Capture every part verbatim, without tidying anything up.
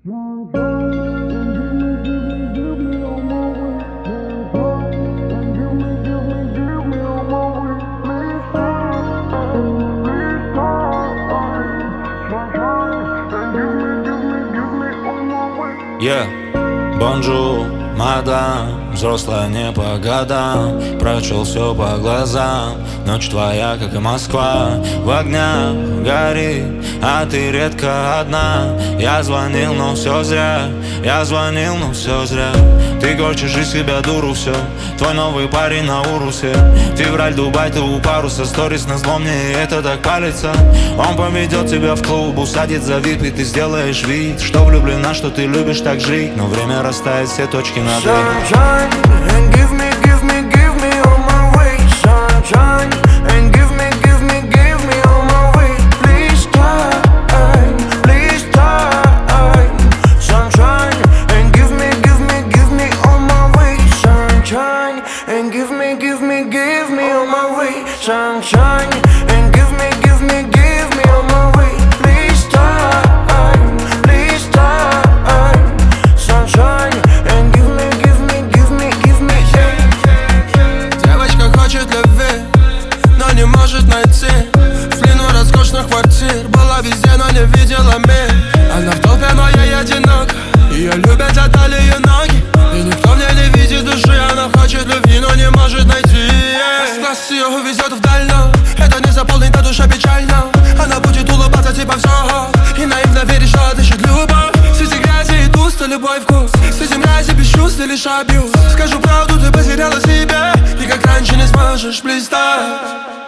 Yeah, бонжур, мадам, взрослая не по годам. Прочел все по глазам. Ночь твоя, как и Москва, в огнях горит, а ты редко одна. Я звонил, но все зря. Я звонил, но все зря. Ты корчишь из себя дуру, все. Твой новый парень на урусе. Февраль, Дубай, ты у паруса. Сторис на зло, мне это так палится. Он поведет тебя в клуб, усадит за вип, и ты сделаешь вид, что влюблена, что ты любишь так жить. Но время расставит все точки над «и». Sunshine, and give me, give me, give me all my way. Sunshine, and give me, give me, give me all my way. Please time, please time. Sunshine, and give me, give me, give me all my way. Sunshine, and give me, give me, give me all my way. Sunshine, and give me, give me, give me all my way. Please time, please time. Sunshine, and give me, give me, give me, give me, yeah. Девочка хочет любви, но не может найти. В плену роскошных квартир, была везде, но не видела мир. Она в толпе, но я одинок. Ее любят за талии ноги, и никто в ней не видит души. Она хочет любви, но не может найти. Класс ее увезет вдаль, но это не заполнит, а душа печально. Она будет улыбаться, типа все, и наивно верить, что отыщет любовь. Среди грязи и туста любой вкус, среди мрази без чувств и лишь абьюз. Скажу правду, ты потеряла себя, и как раньше не сможешь блистать.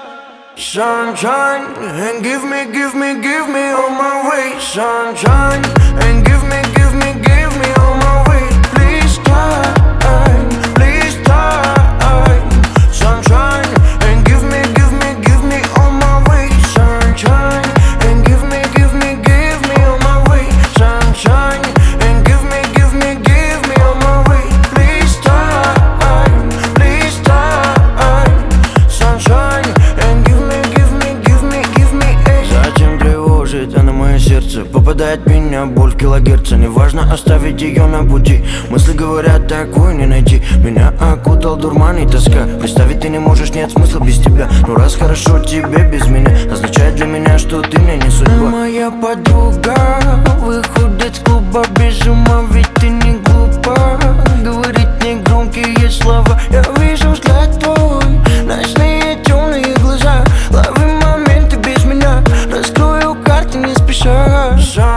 Sunshine, and give me, give me, give me all my way. Sunshine, and give me, give me, give me all my way. Please time, please time. Sunshine, and give me, give me, give me all my way. Sunshine, and give me, give me, give me all my way. Sunshine, and give me, give me, give me all my way. Please time, please time. Sunshine, and give me, give me, give me, give me, эй. Зачем тревожит она мое сердце? Попадает в меня боль в килогерца. Неважно оставить ее на пути. Мысли говорят, такую не найти. Меня окутал дурман и тоска. Представить ты не можешь, нет смысла без тебя. Но раз хорошо тебе без меня, означает для меня, что ты мне не судьба. Моя подруга выходит с клуба без ума, ведь ты не глупа. Говорит негромкие слова. Я вижу взгляд твой, ночные темные глаза. Лови моменты без меня, раскрою карты не спеша.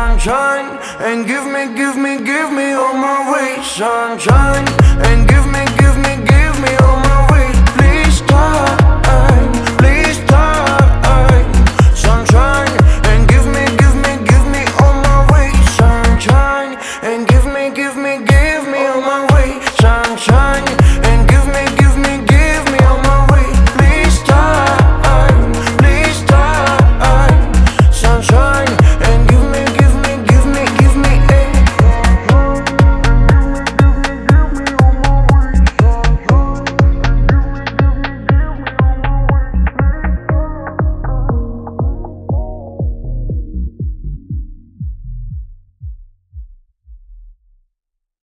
Sunshine, and give me, give me, give me all my way. Sunshine, and give me,